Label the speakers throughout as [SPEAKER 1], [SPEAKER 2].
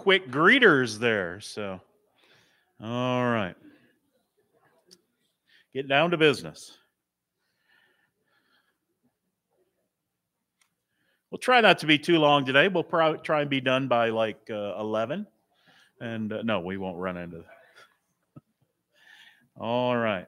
[SPEAKER 1] quick greeters there. So, all right. Get down to business. We'll try not to be too long today. We'll probably try and be done by like 11. And no, we won't run into that. All right.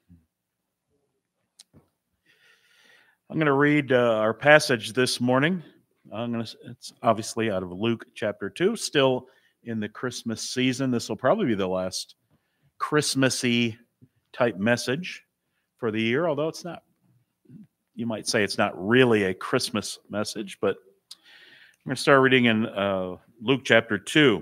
[SPEAKER 1] I'm going to read our passage this morning. It's obviously out of Luke chapter 2, still in the Christmas season. This will probably be the last Christmassy type message for the year, although it's not, you might say it's not really a Christmas message, but I'm going to start reading in Luke chapter 2.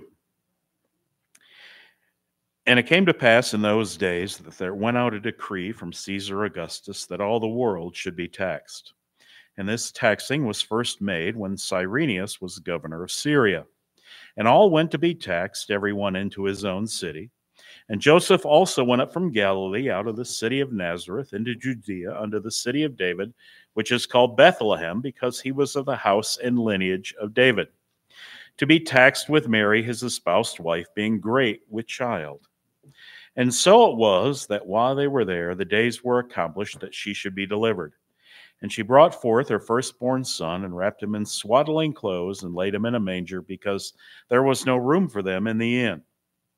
[SPEAKER 1] And it came to pass in those days that there went out a decree from Caesar Augustus that all the world should be taxed. And this taxing was first made when Cyrenius was governor of Syria. And all went to be taxed, every one into his own city. And Joseph also went up from Galilee out of the city of Nazareth into Judea unto the city of David, which is called Bethlehem, because he was of the house and lineage of David, to be taxed with Mary, his espoused wife, being great with child. And so it was that while they were there, the days were accomplished that she should be delivered. And she brought forth her firstborn son, and wrapped him in swaddling clothes, and laid him in a manger, because there was no room for them in the inn.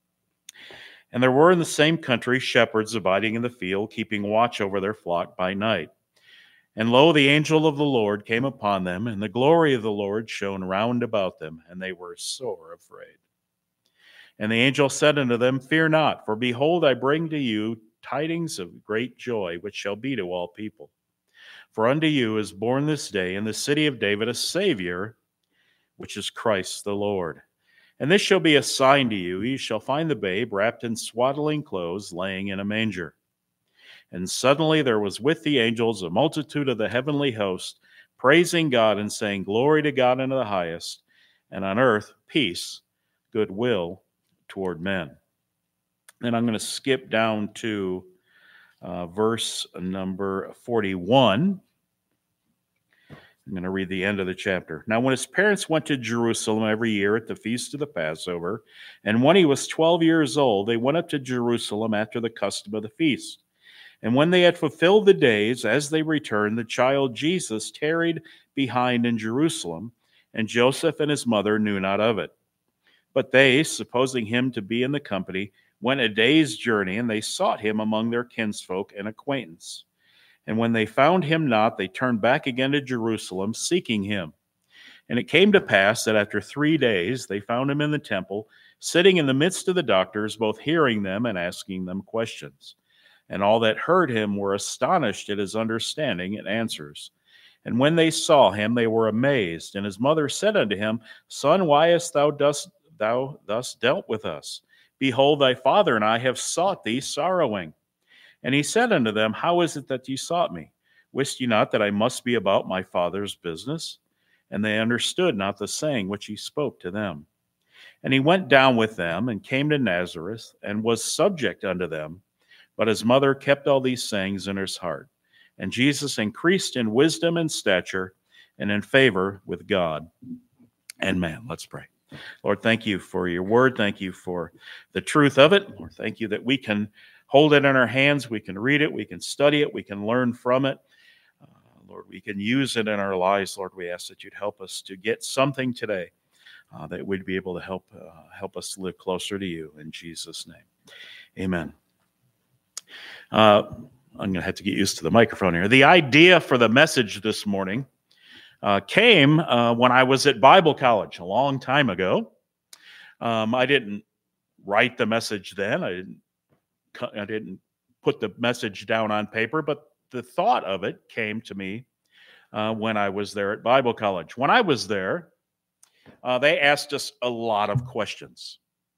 [SPEAKER 1] And there were in the same country shepherds abiding in the field, keeping watch over their flock by night. And lo, the angel of the Lord came upon them, and the glory of the Lord shone round about them, and they were sore afraid. And the angel said unto them, Fear not, for behold, I bring to you tidings of great joy, which shall be to all people. For unto you is born this day in the city of David a Savior, which is Christ the Lord. And this shall be a sign to you. You shall find the babe wrapped in swaddling clothes, laying in a manger. And suddenly there was with the angels a multitude of the heavenly host, praising God and saying, Glory to God in the highest, and on earth peace, goodwill toward men. And I'm going to skip down to verse number 41. I'm going to read the end of the chapter. Now, when his parents went to Jerusalem every year at the feast of the Passover, and when he was 12 years old, they went up to Jerusalem after the custom of the feast. And when they had fulfilled the days, as they returned, the child Jesus tarried behind in Jerusalem, and Joseph and his mother knew not of it. But they, supposing him to be in the company, went a day's journey, and they sought him among their kinsfolk and acquaintance. And when they found him not, they turned back again to Jerusalem, seeking him. And it came to pass that after 3 days they found him in the temple, sitting in the midst of the doctors, both hearing them and asking them questions. And all that heard him were astonished at his understanding and answers. And when they saw him, they were amazed. And his mother said unto him, Son, why hast thou thus dealt with us? Behold, thy father and I have sought thee sorrowing. And he said unto them, How is it that ye sought me? Wist ye not that I must be about my father's business? And they understood not the saying which he spoke to them. And he went down with them, and came to Nazareth, and was subject unto them. But his mother kept all these sayings in his heart. And Jesus increased in wisdom and stature, and in favor with God and man. Let's pray. Lord, thank you for your word. Thank you for the truth of it. Lord, thank you that we can hold it in our hands. We can read it. We can study it. We can learn from it. Lord, we can use it in our lives. Lord, we ask that you'd help us to get something today that we'd be able to help us live closer to you. In Jesus' name, amen. I'm going to have to get used to the microphone here. The idea for the message this morning came when I was at Bible college a long time ago. I didn't write the message then. I didn't put the message down on paper, but the thought of it came to me when I was there at Bible college. When I was there, they asked us a lot of questions.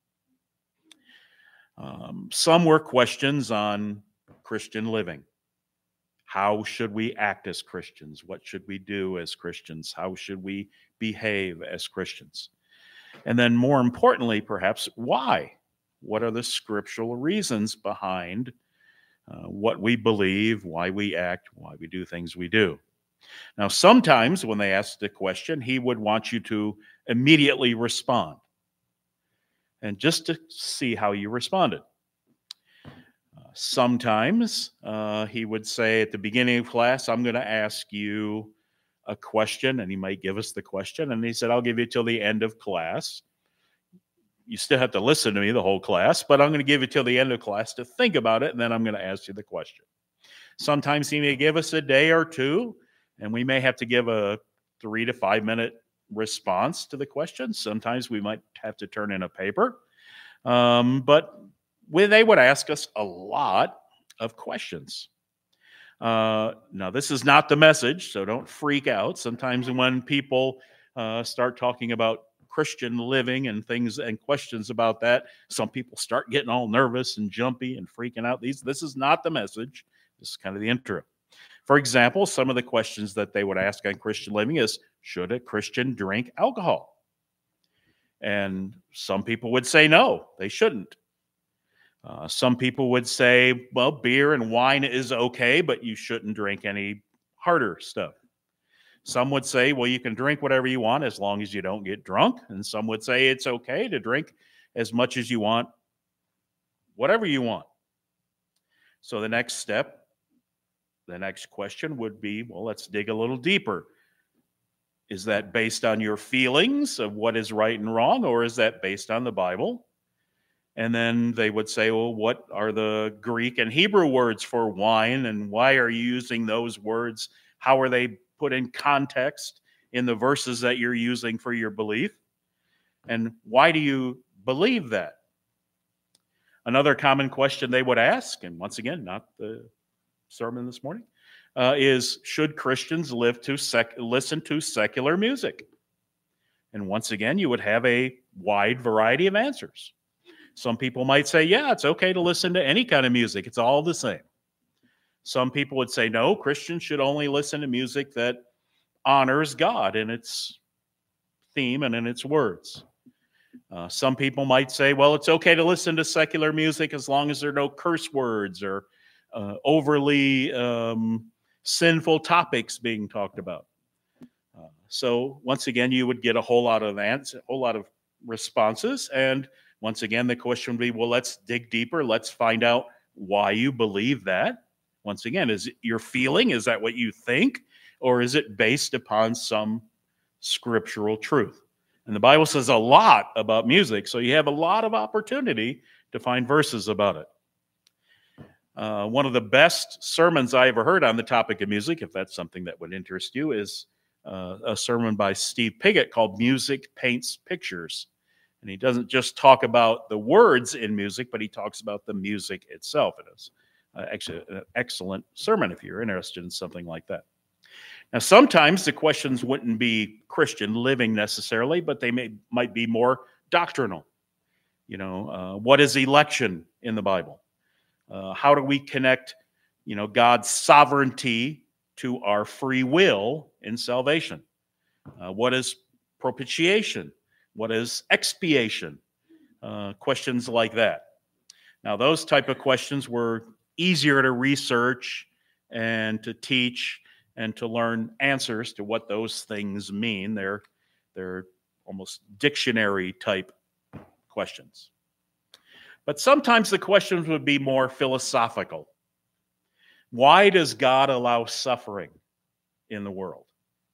[SPEAKER 1] Some were questions on Christian living. How should we act as Christians? What should we do as Christians? How should we behave as Christians? And then more importantly, perhaps, why? What are the scriptural reasons behind what we believe, why we act, why we do things we do? Now, sometimes when they asked a question, he would want you to immediately respond. and just to see how you responded. Sometimes he would say at the beginning of class, I'm going to ask you a question, and he might give us the question, and he said, I'll give you till the end of class. You still have to listen to me the whole class, but I'm going to give you till the end of class to think about it, and then I'm going to ask you the question. Sometimes he may give us a day or two, and we may have to give a 3 to 5 minute response to the question. Sometimes we might have to turn in a paper. But they would ask us a lot of questions. Now, this is not the message, so don't freak out. Sometimes when people start talking about Christian living and things and questions about that, some people start getting all nervous and jumpy and freaking out. This is not the message. This is kind of the intro. For example, some of the questions that they would ask on Christian living is, should a Christian drink alcohol? And some people would say no, they shouldn't. Some people would say, well, beer and wine is okay, but you shouldn't drink any harder stuff. Some would say, well, you can drink whatever you want as long as you don't get drunk. And some would say it's okay to drink as much as you want, whatever you want. So the next step, the next question would be, well, let's dig a little deeper. Is that based on your feelings of what is right and wrong, or is that based on the Bible? And then they would say, well, what are the Greek and Hebrew words for wine, and why are you using those words? How are they put in context in the verses that you're using for your belief? And why do you believe that? Another common question they would ask, and once again, not the sermon this morning, is, should Christians listen to secular music? And once again, you would have a wide variety of answers. Some people might say, yeah, it's okay to listen to any kind of music. It's all the same. Some people would say, no, Christians should only listen to music that honors God in its theme and in its words. Some people might say, well, it's okay to listen to secular music as long as there are no curse words or overly sinful topics being talked about. So once again, you would get a whole lot of responses. And once again, the question would be, well, let's dig deeper. Let's find out why you believe that. Once again, is it your feeling? Is that what you think? Or is it based upon some scriptural truth? And the Bible says a lot about music, so you have a lot of opportunity to find verses about it. One of the best sermons I ever heard on the topic of music, if that's something that would interest you, is a sermon by Steve Piggott called Music Paints Pictures. And he doesn't just talk about the words in music, but he talks about the music itself. It is actually an excellent sermon if you're interested in something like that. Now, sometimes the questions wouldn't be Christian living necessarily, but they might be more doctrinal. What is election in the Bible? How do we connect, God's sovereignty to our free will in salvation? What is propitiation? What is expiation? Questions like that. Now, those type of questions were easier to research and to teach and to learn answers to what those things mean. They're almost dictionary type questions. But sometimes the questions would be more philosophical. Why does God allow suffering in the world?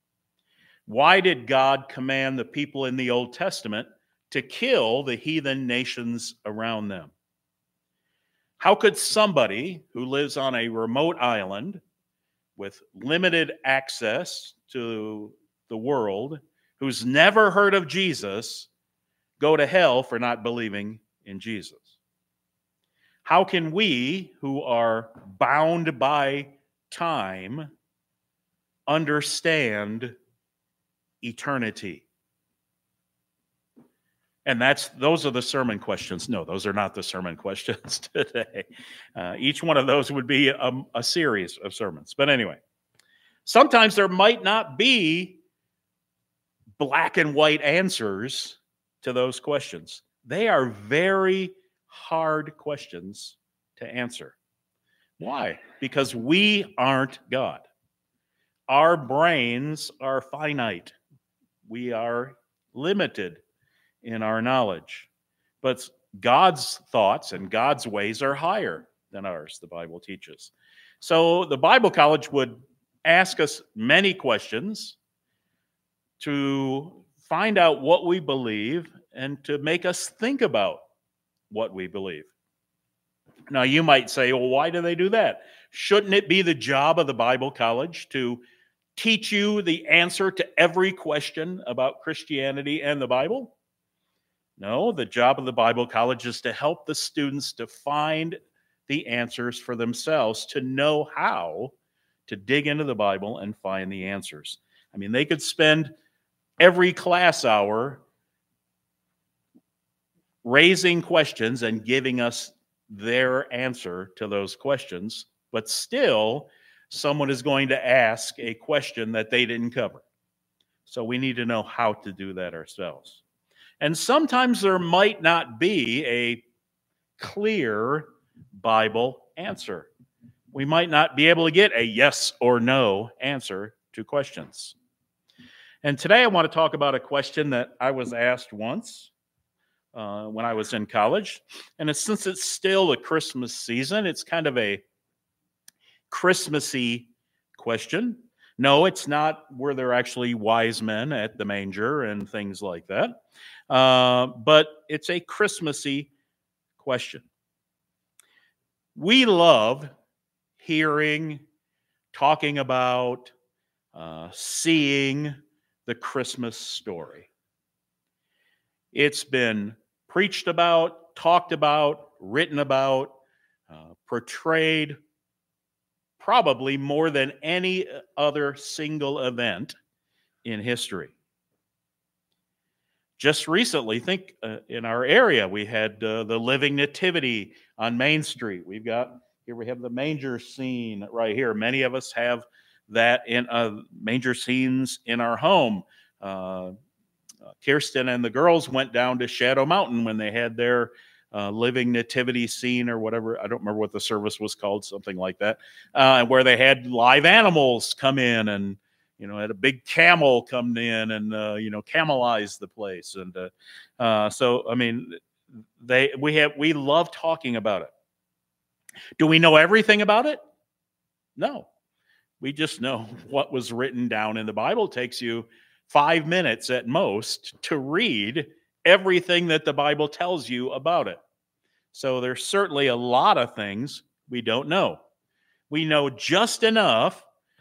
[SPEAKER 1] Why did God command the people in the Old Testament to kill the heathen nations around them? How could somebody who lives on a remote island with limited access to the world, who's never heard of Jesus, go to hell for not believing in Jesus? How can we, who are bound by time, understand eternity? And those are the sermon questions. No, those are not the sermon questions today. Each one of those would be a series of sermons. But anyway, sometimes there might not be black and white answers to those questions. They are very hard questions to answer. Why? Because we aren't God. Our brains are finite. We are limited in our knowledge. But God's thoughts and God's ways are higher than ours, the Bible teaches. So the Bible College would ask us many questions to find out what we believe and to make us think about what we believe. Now, you might say, well, why do they do that? Shouldn't it be the job of the Bible College to teach you the answer to every question about Christianity and the Bible? No, the job of the Bible College is to help the students to find the answers for themselves, to know how to dig into the Bible and find the answers. I mean, they could spend every class hour raising questions and giving us their answer to those questions, but still someone is going to ask a question that they didn't cover. So we need to know how to do that ourselves. And sometimes there might not be a clear Bible answer. We might not be able to get a yes or no answer to questions. And today I want to talk about a question that I was asked once when I was in college. And since it's still the Christmas season, it's kind of a Christmassy question. No, it's not were there actually wise men at the manger and things like that. But it's a Christmassy question. We love hearing, talking about, seeing the Christmas story. It's been preached about, talked about, written about, portrayed probably more than any other single event in history. Just recently, think in our area, we had the Living Nativity on Main Street. We have the manger scene right here. Many of us have that in manger scenes in our home. Kirsten and the girls went down to Shadow Mountain when they had their Living Nativity scene or whatever. I don't remember what the service was called, something like that, where they had live animals come in and had a big camel come in and camelize the place. And so I mean, we love talking about it. Do we know everything about it? No. We just know what was written down in the Bible. It takes you 5 minutes at most to read everything that the Bible tells you about it. So there's certainly a lot of things we don't know. We know just enough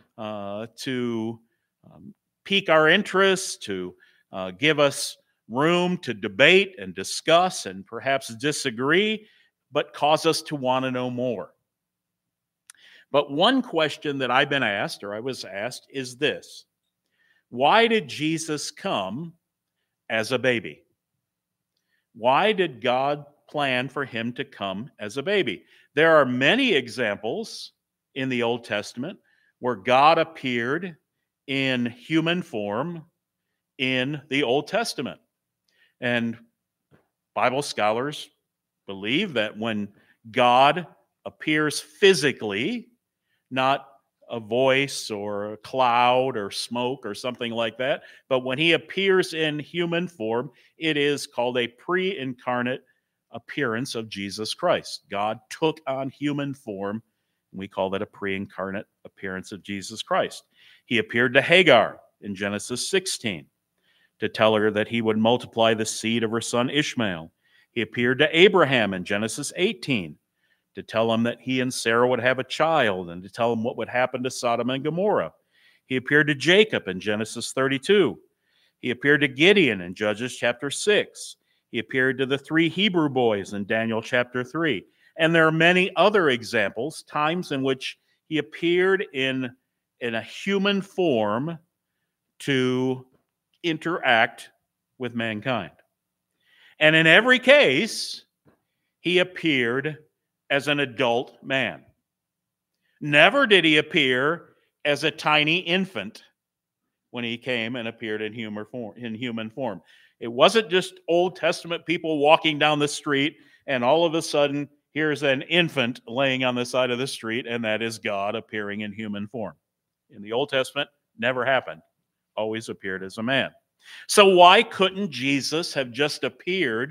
[SPEAKER 1] to pique our interest, to give us room to debate and discuss and perhaps disagree, but cause us to want to know more. But one question that I've been asked, or I was asked, is this: why did Jesus come as a baby? Why did God plan for him to come as a baby? There are many examples in the Old Testament where God appeared in human form in the Old Testament. And Bible scholars believe that when God appears physically, not a voice or a cloud or smoke or something like that, but when he appears in human form, it is called a pre-incarnate appearance of Jesus Christ. God took on human form, and we call that a pre-incarnate appearance of Jesus Christ. He appeared to Hagar in Genesis 16 to tell her that he would multiply the seed of her son Ishmael. He appeared to Abraham in Genesis 18 to tell him that he and Sarah would have a child and to tell him what would happen to Sodom and Gomorrah. He appeared to Jacob in Genesis 32. He appeared to Gideon in Judges chapter 6. He appeared to the 3 Hebrew boys in Daniel chapter 3. And there are many other examples, times in which he appeared in a human form to interact with mankind. And in every case, he appeared as an adult man. Never did he appear as a tiny infant when he came and appeared in human form. It wasn't just Old Testament people walking down the street and all of a sudden here's an infant laying on the side of the street, and that is God appearing in human form. In the Old Testament, never happened. Always appeared as a man. So why couldn't Jesus have just appeared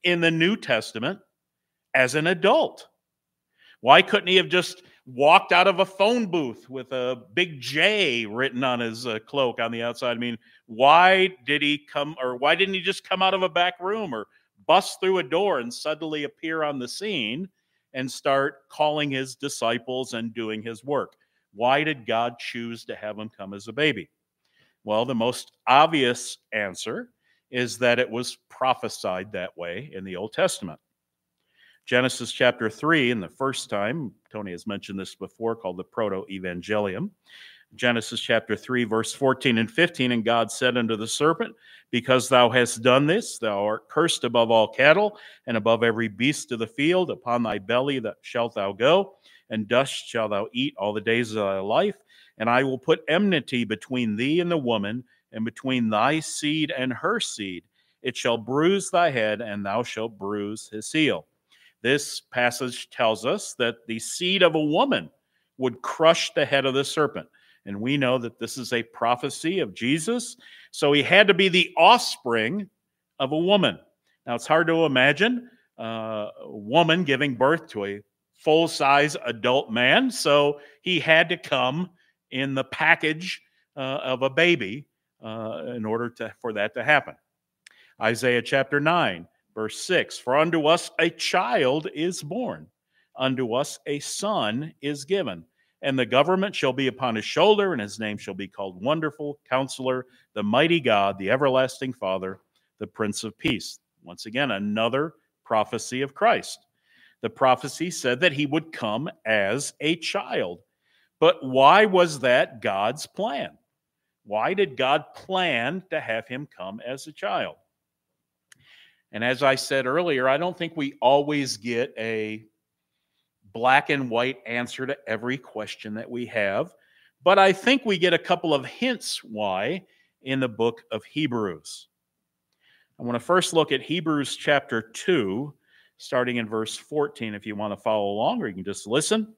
[SPEAKER 1] in the New Testament as an adult? Why couldn't he have just walked out of a phone booth with a big J written on his cloak on the outside? I mean, why did he come, or why didn't he just come out of a back room or bust through a door and suddenly appear on the scene and start calling his disciples and doing his work? Why did God choose to have him come as a baby? Well, the most obvious answer is that it was prophesied that way in the Old Testament. Genesis chapter 3, and the first time, Tony has mentioned this before, called the Proto-Evangelium. Genesis chapter 3, verse 14 and 15, and God said unto the serpent, because thou hast done this, thou art cursed above all cattle, and above every beast of the field. Upon thy belly that shalt thou go, and dust shalt thou eat all the days of thy life. And I will put enmity between thee and the woman, and between thy seed and her seed. It shall bruise thy head, and thou shalt bruise his heel. This passage tells us that the seed of a woman would crush the head of the serpent. And we know that this is a prophecy of Jesus. So he had to be the offspring of a woman. Now, it's hard to imagine a woman giving birth to a full-size adult man. So he had to come in the package of a baby in order for that to happen. Isaiah chapter 9. Verse 6, for unto us a child is born, unto us a son is given, and the government shall be upon his shoulder, and his name shall be called Wonderful, Counselor, the Mighty God, the Everlasting Father, the Prince of Peace. Once again, another prophecy of Christ. The prophecy said that he would come as a child. But why was that God's plan? Why did God plan to have him come as a child? And as I said earlier, I don't think we always get a black and white answer to every question that we have, but I think we get a couple of hints why in the book of Hebrews. I want to first look at Hebrews chapter 2, starting in verse 14. If you want to follow along, or you can just listen.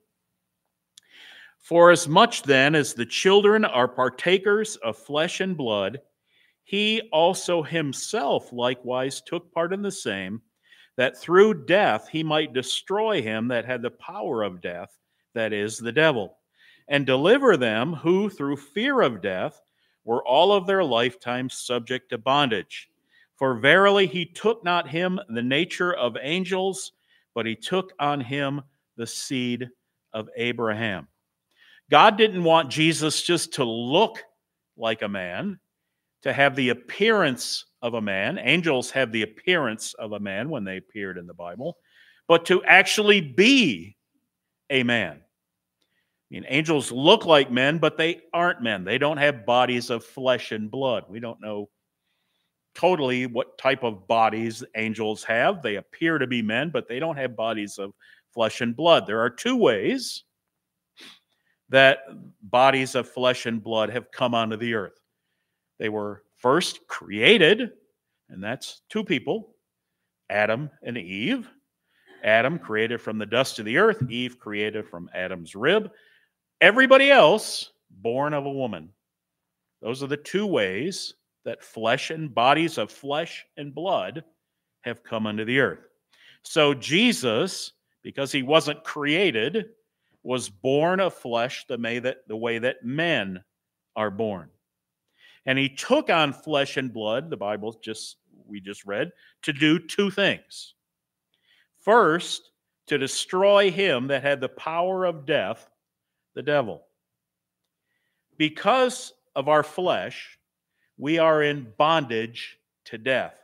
[SPEAKER 1] For as much then as the children are partakers of flesh and blood, he also himself likewise took part in the same, that through death he might destroy him that had the power of death, that is, the devil, and deliver them who through fear of death were all of their lifetime subject to bondage. For verily he took not him the nature of angels, but he took on him the seed of Abraham. God didn't want Jesus just to look like a man, to have the appearance of a man. Angels have the appearance of a man when they appeared in the Bible, but to actually be a man. I mean, angels look like men, but they aren't men. They don't have bodies of flesh and blood. We don't know totally what type of bodies angels have. They appear to be men, but they don't have bodies of flesh and blood. There are two ways that bodies of flesh and blood have come onto the earth. They were first created, and that's two people, Adam and Eve. Adam created from the dust of the earth, Eve created from Adam's rib. Everybody else born of a woman. Those are the two ways that flesh and bodies of flesh and blood have come unto the earth. So Jesus, because he wasn't created, was born of flesh the way that men are born. And he took on flesh and blood, the Bible we just read, to do two things. First, to destroy him that had the power of death, the devil. Because of our flesh, we are in bondage to death.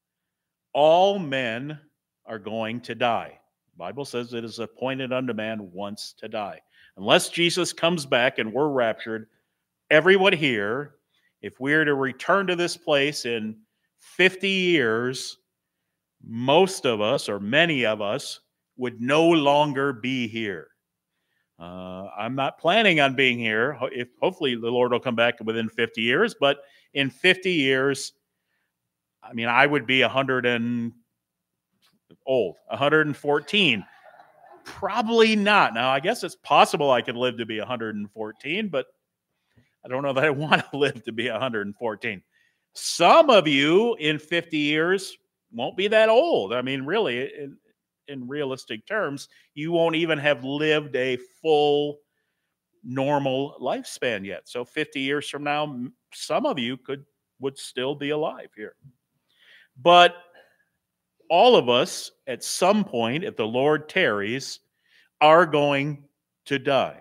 [SPEAKER 1] All men are going to die. The Bible says it is appointed unto man once to die. Unless Jesus comes back and we're raptured, everyone here, if we are to return to this place in 50 years, most of us, or many of us, would no longer be here. I'm not planning on being here. Hopefully the Lord will come back within 50 years, but in 50 years, I mean, I would be 114. Probably not. Now, I guess it's possible I could live to be 114, but I don't know that I want to live to be 114. Some of you in 50 years won't be that old. I mean, really, in realistic terms, you won't even have lived a full normal lifespan yet. So 50 years from now, some of you would still be alive here. But all of us, at some point, if the Lord tarries, are going to die.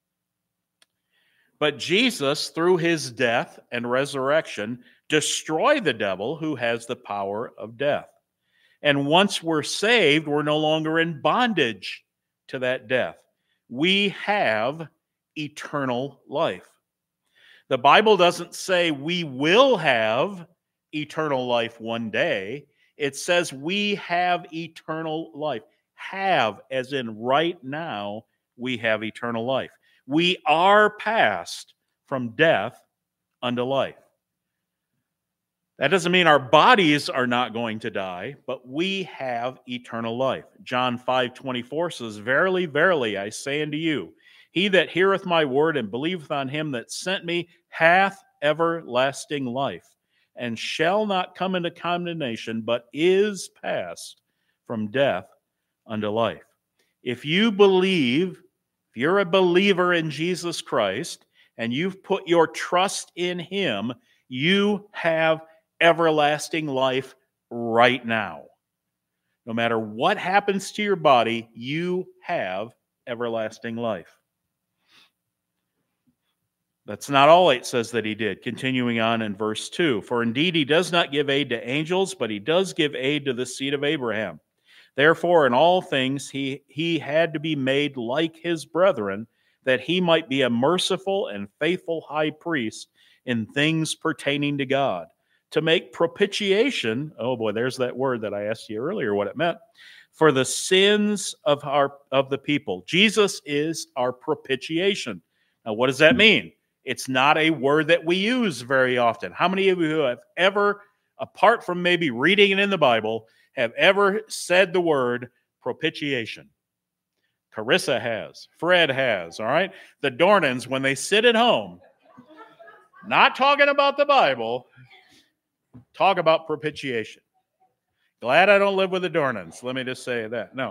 [SPEAKER 1] But Jesus, through his death and resurrection, destroyed the devil who has the power of death. And once we're saved, we're no longer in bondage to that death. We have eternal life. The Bible doesn't say we will have eternal life one day. It says we have eternal life. Have, as in right now, we have eternal life. We are passed from death unto life. That doesn't mean our bodies are not going to die, but we have eternal life. John 5:24 says, "Verily, verily, I say unto you, he that heareth my word and believeth on him that sent me hath everlasting life, and shall not come into condemnation, but is passed from death unto life." If you believe, if you're a believer in Jesus Christ, and you've put your trust in him, you have everlasting life right now. No matter what happens to your body, you have everlasting life. That's not all it says that he did. Continuing on in verse 2, "For indeed he does not give aid to angels, but he does give aid to the seed of Abraham. Therefore in all things he had to be made like his brethren, that he might be a merciful and faithful high priest in things pertaining to God, to make propitiation," oh boy, there's that word that I asked you earlier what it meant, "for the sins of the people." Jesus is our propitiation. Now, what does that mean? It's not a word that we use very often. How many of you have ever, apart from maybe reading it in the Bible, have ever said the word propitiation? Carissa has. Fred has, all right? The Dornans, when they sit at home, not talking about the Bible, talk about propitiation. Glad I don't live with the Dornans. Let me just say that. No.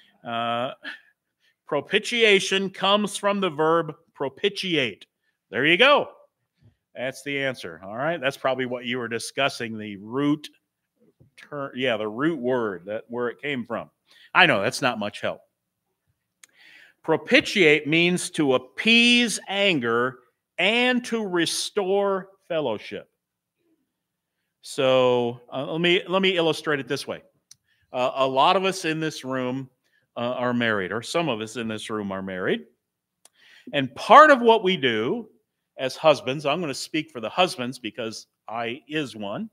[SPEAKER 1] Propitiation comes from the verb propitiate. There you go. That's the answer. All right. That's probably what you were discussing, the root term. Yeah, the root word, that where it came from. I know that's not much help. Propitiate means to appease anger and to restore fellowship. So let me illustrate it this way. A lot of us in this room are married, or some of us in this room are married. And part of what we do as husbands, I'm going to speak for the husbands because I is one.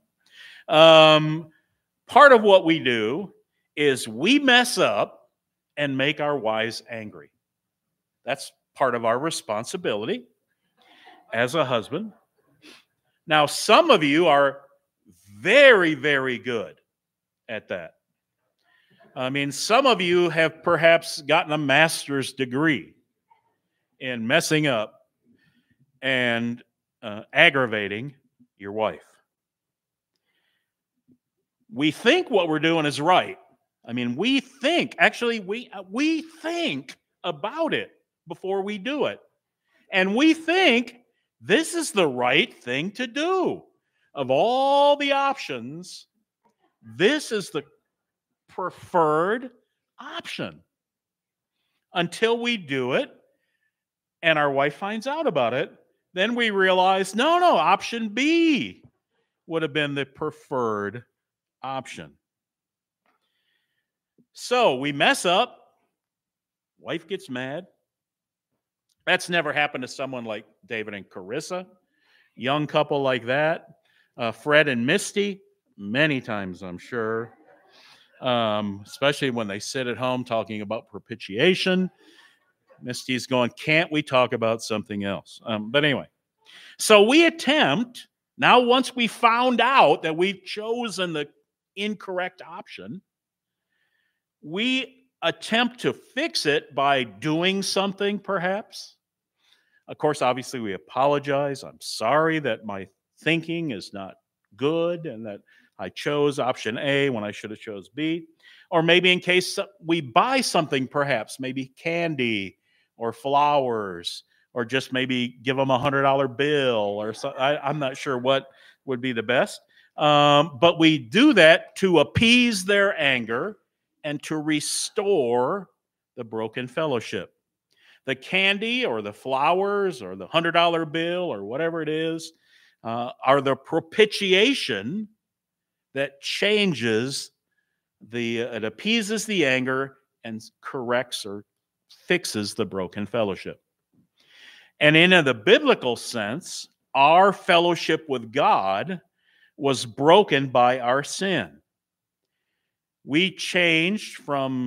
[SPEAKER 1] Part of what we do is we mess up and make our wives angry. That's part of our responsibility as a husband. Now, some of you are very, very good at that. I mean, some of you have perhaps gotten a master's degree in messing up and aggravating your wife. We think what we're doing is right. I mean, we think about it before we do it. And we think this is the right thing to do. Of all the options, this is the preferred option. Until we do it and our wife finds out about it, then we realize, no, option B would have been the preferred option. So we mess up, wife gets mad. That's never happened to someone like David and Carissa, young couple like that. Fred and Misty, many times, I'm sure. Especially when they sit at home talking about propitiation. Misty's going, can't we talk about something else? But anyway, so we attempt, now once we found out that we've chosen the incorrect option, we attempt to fix it by doing something, perhaps. Of course, obviously, we apologize. I'm sorry that my thinking is not good and that I chose option A when I should have chose B. Or maybe in case we buy something, perhaps, maybe candy or flowers, or just maybe give them $100 bill or something. I'm not sure what would be the best. But we do that to appease their anger and to restore the broken fellowship. The candy or the flowers or the $100 bill or whatever it is are the propitiation that changes it appeases the anger and corrects or fixes the broken fellowship. And in the biblical sense, our fellowship with God was broken by our sin. We changed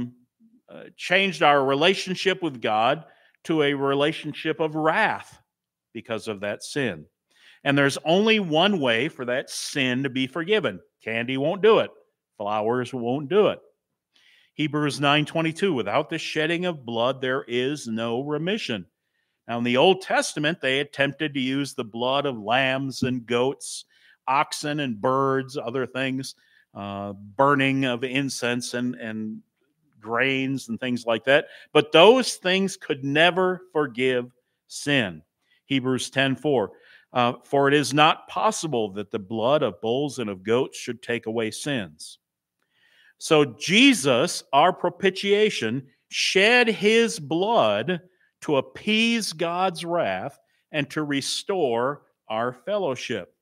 [SPEAKER 1] our relationship with God to a relationship of wrath because of that sin. And there's only one way for that sin to be forgiven. Candy won't do it. Flowers won't do it. Hebrews 9:22, without the shedding of blood, there is no remission. Now, in the Old Testament, they attempted to use the blood of lambs and goats, oxen and birds, other things, burning of incense and grains and things like that. But those things could never forgive sin. Hebrews 10:4, for it is not possible that the blood of bulls and of goats should take away sins. So Jesus, our propitiation, shed his blood to appease God's wrath and to restore our fellowship.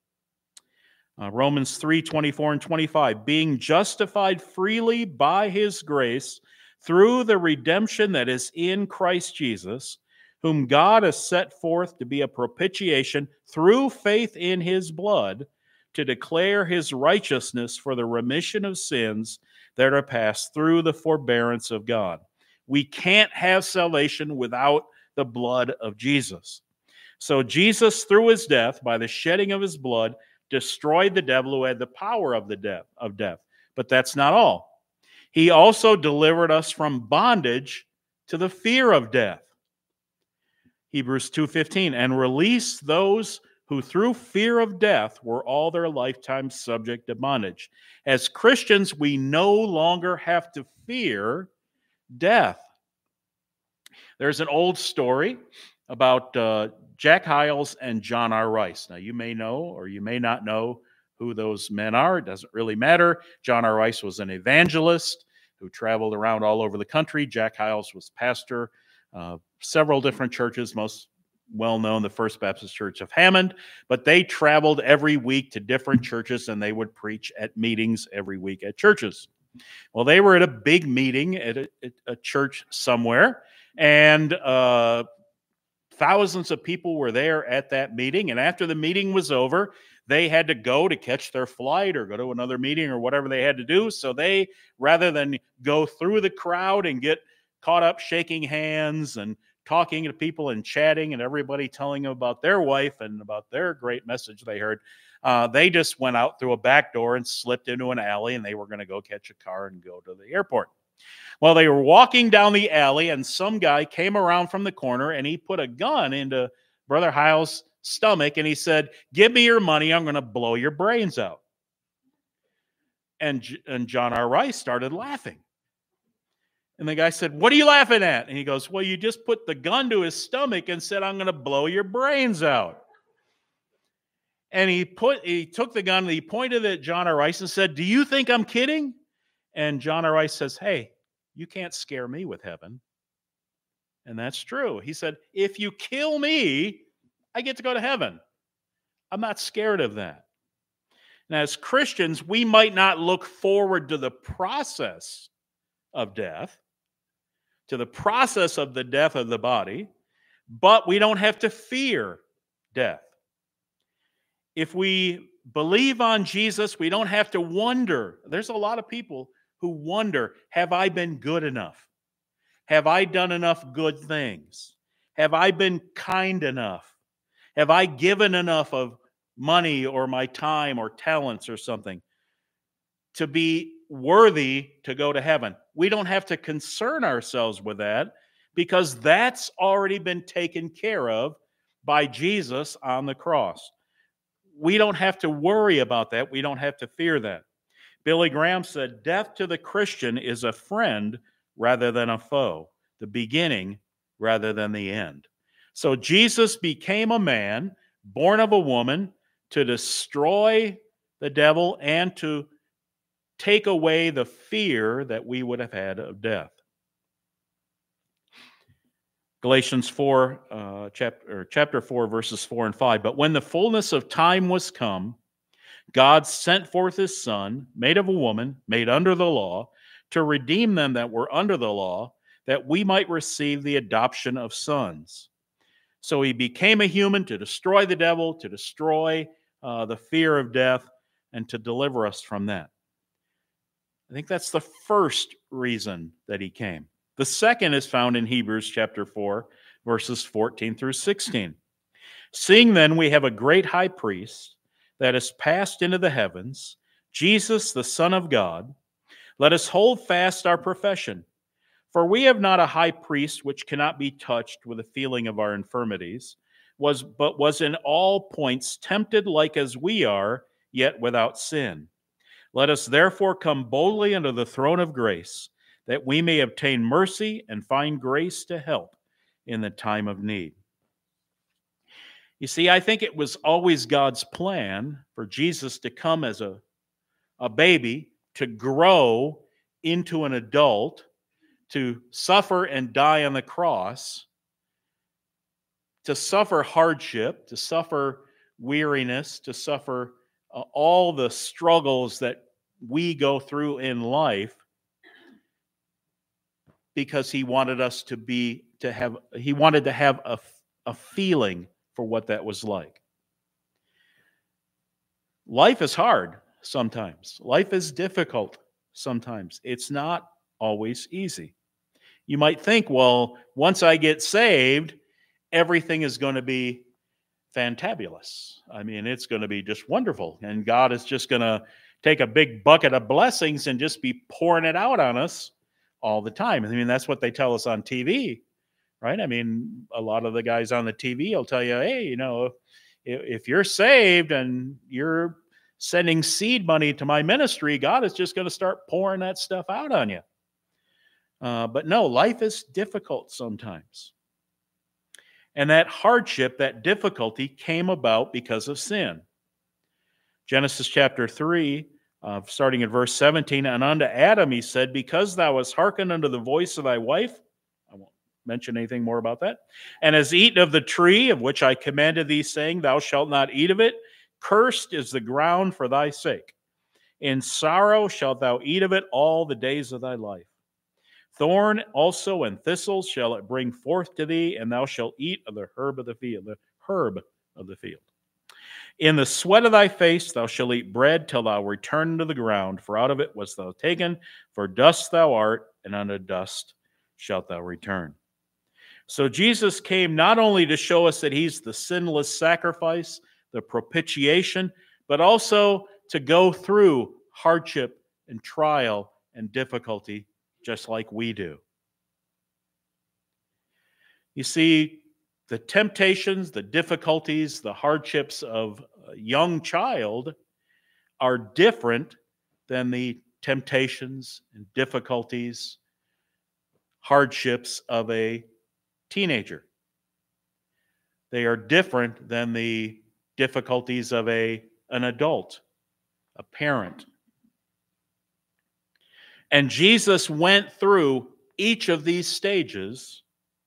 [SPEAKER 1] Romans 3:24 and 25, being justified freely by his grace through the redemption that is in Christ Jesus, whom God has set forth to be a propitiation through faith in his blood, to declare his righteousness for the remission of sins that are passed through the forbearance of God. We can't have salvation without the blood of Jesus. So Jesus, through his death, by the shedding of his blood, destroyed the devil who had the power of death. But that's not all. He also delivered us from bondage to the fear of death. Hebrews 2:15, and released those who through fear of death were all their lifetime subject to bondage. As Christians, we no longer have to fear death. There's an old story about Jack Hyles and John R. Rice. Now, you may know or you may not know who those men are. It doesn't really matter. John R. Rice was an evangelist who traveled around all over the country. Jack Hyles was pastor of several different churches, most well-known, the First Baptist Church of Hammond, but they traveled every week to different churches, and they would preach at meetings every week at churches. Well, they were at a big meeting at a church somewhere, and thousands of people were there at that meeting, and after the meeting was over, they had to go to catch their flight or go to another meeting or whatever they had to do, so they, rather than go through the crowd and get caught up shaking hands and talking to people and chatting and everybody telling them about their wife and about their great message they heard, they just went out through a back door and slipped into an alley, and they were going to go catch a car and go to the airport. Well, they were walking down the alley, and some guy came around from the corner, and he put a gun into Brother Hyles' stomach, and he said, "Give me your money, I'm going to blow your brains out." And John R. Rice started laughing. And the guy said, "What are you laughing at?" And he goes, "Well, you just put the gun to his stomach and said, I'm going to blow your brains out." And he took the gun and he pointed at John R. Rice and said, "Do you think I'm kidding?" And John R. Rice says, "Hey, you can't scare me with heaven." And that's true. He said, "If you kill me, I get to go to heaven. I'm not scared of that." Now, as Christians, we might not look forward to the process of death, to the process of the death of the body, but we don't have to fear death. If we believe on Jesus, we don't have to wonder. There's a lot of people who wonder, have I been good enough? Have I done enough good things? Have I been kind enough? Have I given enough of money or my time or talents or something to be worthy to go to heaven? We don't have to concern ourselves with that because that's already been taken care of by Jesus on the cross. We don't have to worry about that. We don't have to fear that. Billy Graham said, "Death to the Christian is a friend rather than a foe, the beginning rather than the end." So Jesus became a man, born of a woman, to destroy the devil and to take away the fear that we would have had of death. Galatians 4, chapter 4, verses 4 and 5. But when the fullness of time was come, God sent forth his Son, made of a woman, made under the law, to redeem them that were under the law, that we might receive the adoption of sons. So he became a human to destroy the devil, to destroy the fear of death, and to deliver us from that. I think that's the first reason that he came. The second is found in Hebrews chapter 4, verses 14 through 16. Seeing then we have a great high priest that is passed into the heavens, Jesus, the Son of God, let us hold fast our profession. For we have not a high priest which cannot be touched with the feeling of our infirmities, but was in all points tempted like as we are, yet without sin. Let us therefore come boldly unto the throne of grace, that we may obtain mercy and find grace to help in the time of need. You see, I think it was always God's plan for Jesus to come as a baby, to grow into an adult, to suffer and die on the cross, to suffer hardship, to suffer weariness, to suffer all the struggles that we go through in life, because he wanted us he wanted to have a feeling for what that was like. Life is hard sometimes. Life is difficult sometimes. It's not always easy. You might think, well, once I get saved, everything is going to be fantabulous. I mean, it's going to be just wonderful. And God is just going to take a big bucket of blessings and just be pouring it out on us all the time. I mean, that's what they tell us on TV, right? I mean, a lot of the guys on the TV will tell you, hey, you know, if you're saved and you're sending seed money to my ministry, God is just going to start pouring that stuff out on you. But no, life is difficult sometimes. And that hardship, that difficulty came about because of sin. Genesis chapter 3, starting at verse 17, and unto Adam he said, because thou hast hearkened unto the voice of thy wife, I won't mention anything more about that, and hast eaten of the tree of which I commanded thee, saying, thou shalt not eat of it, cursed is the ground for thy sake. In sorrow shalt thou eat of it all the days of thy life. Thorn also and thistles shall it bring forth to thee, and thou shalt eat of the herb of the field, In the sweat of thy face thou shalt eat bread till thou return to the ground, for out of it wast thou taken, for dust thou art, and unto dust shalt thou return. So Jesus came not only to show us that he's the sinless sacrifice, the propitiation, but also to go through hardship and trial and difficulty just like we do. You see, the temptations, the difficulties, the hardships of a young child are different than the temptations and difficulties, hardships of a teenager. They are different than the difficulties of an adult, a parent. And Jesus went through each of these stages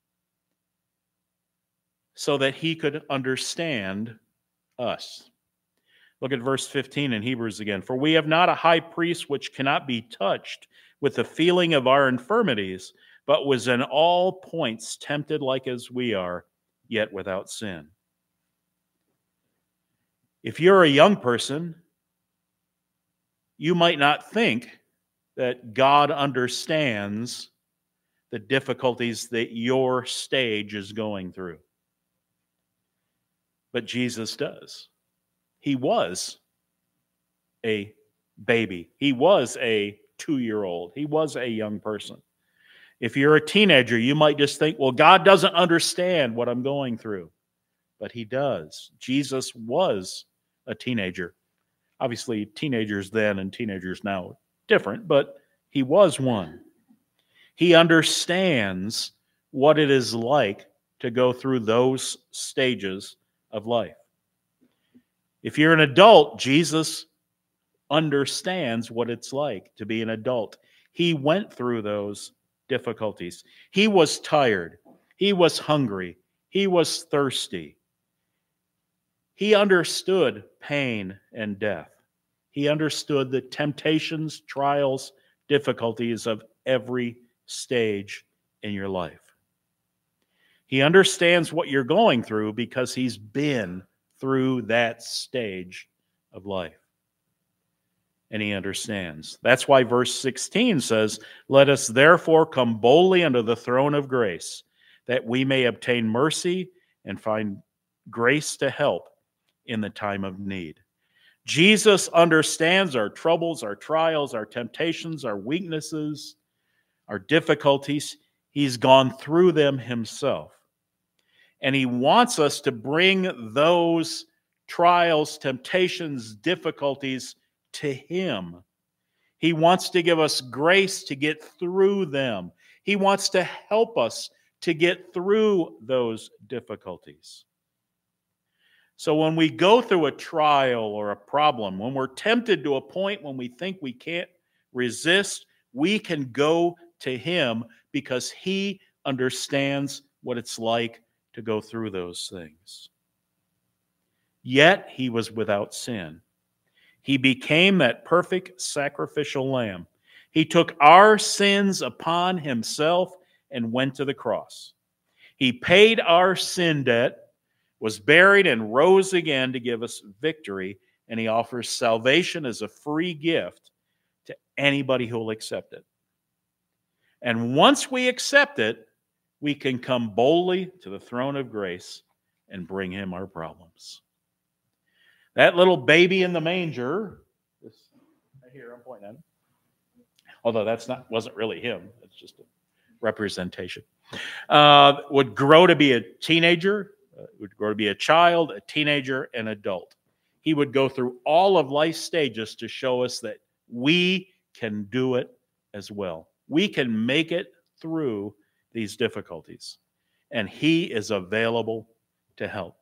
[SPEAKER 1] so that he could understand us. Look at verse 15 in Hebrews again. For we have not a high priest which cannot be touched with the feeling of our infirmities, but was in all points tempted like as we are, yet without sin. If you're a young person, you might not think that God understands the difficulties that your stage is going through. But Jesus does. He was a baby. He was a 2-year-old. He was a young person. If you're a teenager, you might just think, well, God doesn't understand what I'm going through. But he does. Jesus was a teenager. Obviously, teenagers then and teenagers now different, but he was one. He understands what it is like to go through those stages of life. If you're an adult, Jesus understands what it's like to be an adult. He went through those difficulties. He was tired. He was hungry. He was thirsty. He understood pain and death. He understood the temptations, trials, difficulties of every stage in your life. He understands what you're going through because he's been through that stage of life. And he understands. That's why verse 16 says, "Let us therefore come boldly unto the throne of grace, that we may obtain mercy and find grace to help in the time of need." Jesus understands our troubles, our trials, our temptations, our weaknesses, our difficulties. He's gone through them himself. And he wants us to bring those trials, temptations, difficulties to him. He wants to give us grace to get through them. He wants to help us to get through those difficulties. So when we go through a trial or a problem, when we're tempted to a point when we think we can't resist, we can go to him because he understands what it's like to go through those things. Yet he was without sin. He became that perfect sacrificial lamb. He took our sins upon himself and went to the cross. He paid our sin debt, was buried, and rose again to give us victory, and he offers salvation as a free gift to anybody who will accept it. And once we accept it, we can come boldly to the throne of grace and bring him our problems. That little baby in the manger, this right here, I'm pointing at him, although wasn't really him, it's just a representation, would grow to be a teenager, would grow to be a child, a teenager, an adult. He would go through all of life's stages to show us that we can do it as well. We can make it through these difficulties, and he is available to help.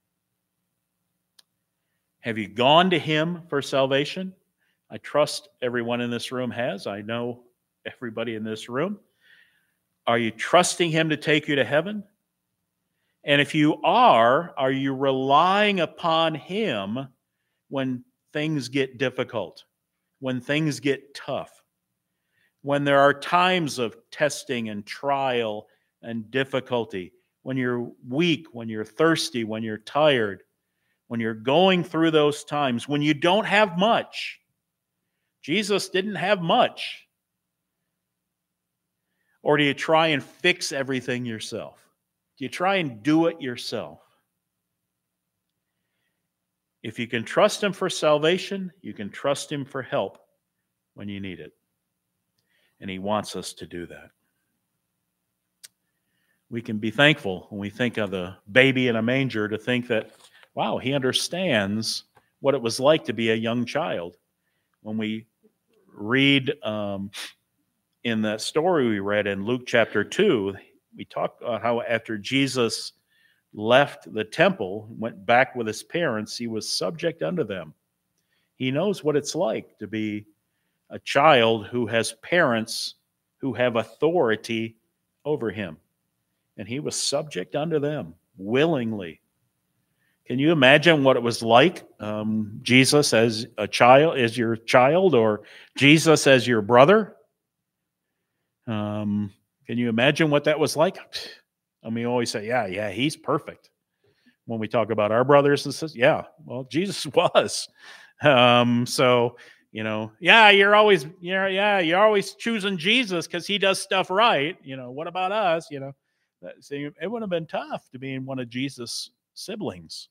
[SPEAKER 1] Have you gone to him for salvation? I trust everyone in this room has. I know everybody in this room. Are you trusting him to take you to heaven? And if you are you relying upon him when things get difficult, when things get tough, when there are times of testing and trial and difficulty, when you're weak, when you're thirsty, when you're tired, when you're going through those times, when you don't have much? Jesus didn't have much. Or do you try and fix everything yourself? Do you try and do it yourself? If you can trust him for salvation, you can trust him for help when you need it. And he wants us to do that. We can be thankful when we think of the baby in a manger to think that, wow, he understands what it was like to be a young child. When we read in that story we read in Luke chapter 2, we talk about how after Jesus left the temple, went back with his parents, he was subject unto them. He knows what it's like to be a child who has parents who have authority over him. And he was subject unto them willingly. Can you imagine what it was like? Jesus as a child, as your child, or Jesus as your brother? Can you imagine what that was like? I mean, we always say, yeah, he's perfect. When we talk about our brothers and sisters, yeah, well, Jesus was. So, you're always choosing Jesus because he does stuff right. What about us? So it would have been tough to be one of Jesus' siblings.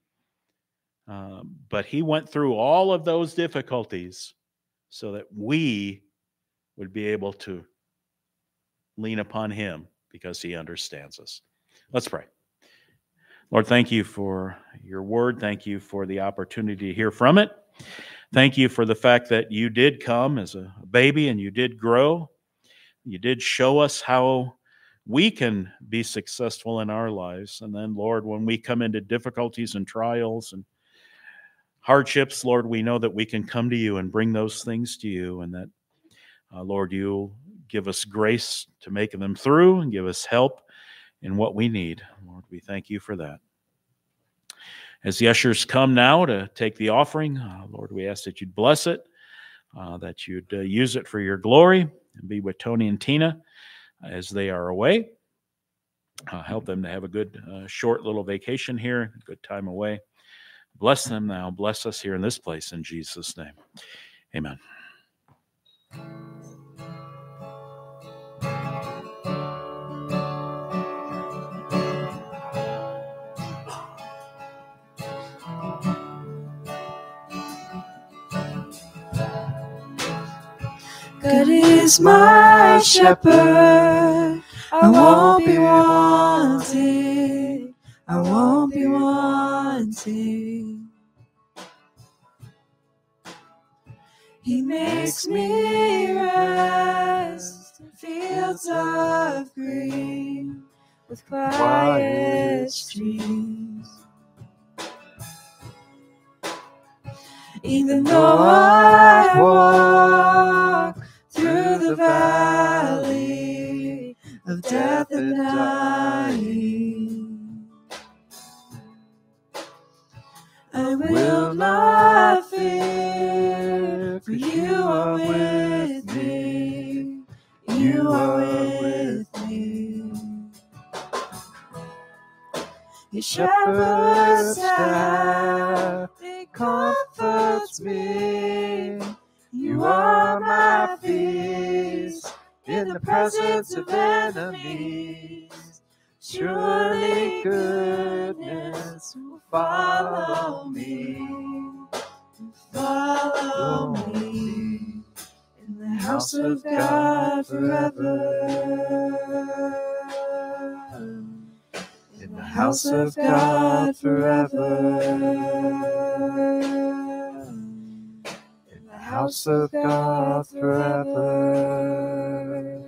[SPEAKER 1] But he went through all of those difficulties so that we would be able to lean upon him because he understands us. Let's pray. Lord, thank you for your word. Thank you for the opportunity to hear from it. Thank you for the fact that you did come as a baby and you did grow. You did show us how we can be successful in our lives. And then, Lord, when we come into difficulties and trials and hardships, Lord, we know that we can come to you and bring those things to you, and that, Lord, you'll give us grace to make them through and give us help in what we need. Lord, we thank you for that. As the ushers come now to take the offering, Lord, we ask that you'd bless it, that you'd use it for your glory, and be with Tony and Tina as they are away. Help them to have a good, short little vacation here, a good time away. Bless them now. Bless us here in this place in Jesus' name. Amen.
[SPEAKER 2] God is my shepherd, I won't be wanting, I won't be wanting. He makes me rest in fields of green with quiet streams. Even though I walk through the valley of death and dying, I will not fear, for you are with me, you are with me. Your shepherd's staff, it comforts me. You are my peace in the presence of enemies. Surely goodness will follow me, in the house of God forever. In the house of God forever. In the house of God forever.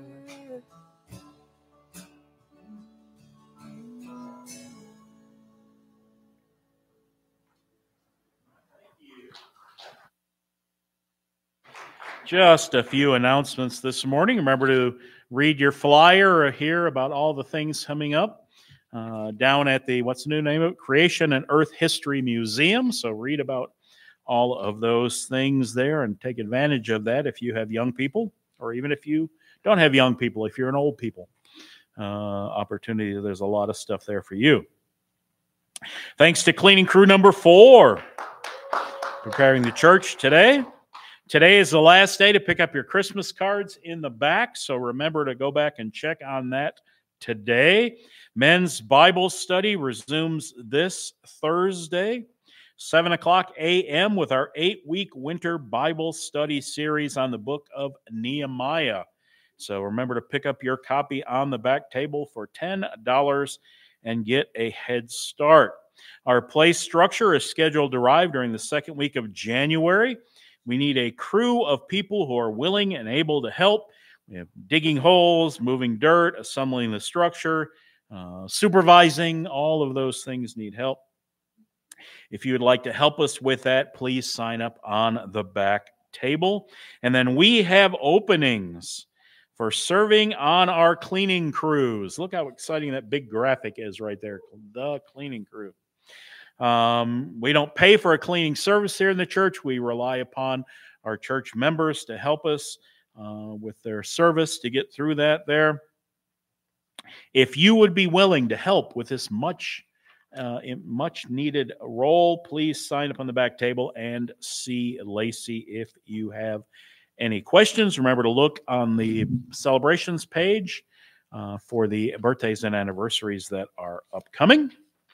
[SPEAKER 1] Just a few announcements this morning. Remember to read your flyer or hear about all the things coming up down at the, what's the new name of it? Creation and Earth History Museum. So read about all of those things there and take advantage of that if you have young people, or even if you don't have young people, if you're an old people opportunity. There's a lot of stuff there for you. Thanks to cleaning crew number 4 preparing the church today. Today is the last day to pick up your Christmas cards in the back, so remember to go back and check on that today. Men's Bible study resumes this Thursday, 7 o'clock a.m. with our 8-week winter Bible study series on the book of Nehemiah. So remember to pick up your copy on the back table for $10 and get a head start. Our play structure is scheduled to arrive during the second week of January. We need a crew of people who are willing and able to help. We have digging holes, moving dirt, assembling the structure, supervising. All of those things need help. If you would like to help us with that, please sign up on the back table. And then we have openings for serving on our cleaning crews. Look how exciting that big graphic is right there, the cleaning crew. We don't pay for a cleaning service here in the church. We rely upon our church members to help us with their service to get through that there. If you would be willing to help with this much needed role, please sign up on the back table and see Lacey if you have any questions. Remember to look on the celebrations page for the birthdays and anniversaries that are upcoming.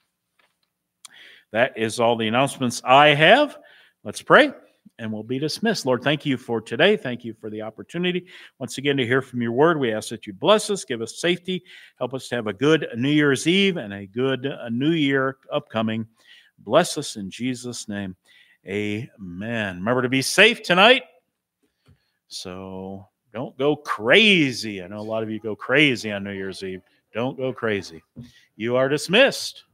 [SPEAKER 1] That is all the announcements I have. Let's pray, and we'll be dismissed. Lord, thank you for today. Thank you for the opportunity once again to hear from your word. We ask that you bless us, give us safety, help us to have a good New Year's Eve and a good New Year upcoming. Bless us in Jesus' name. Amen. Remember to be safe tonight. So don't go crazy. I know a lot of you go crazy on New Year's Eve. Don't go crazy. You are dismissed.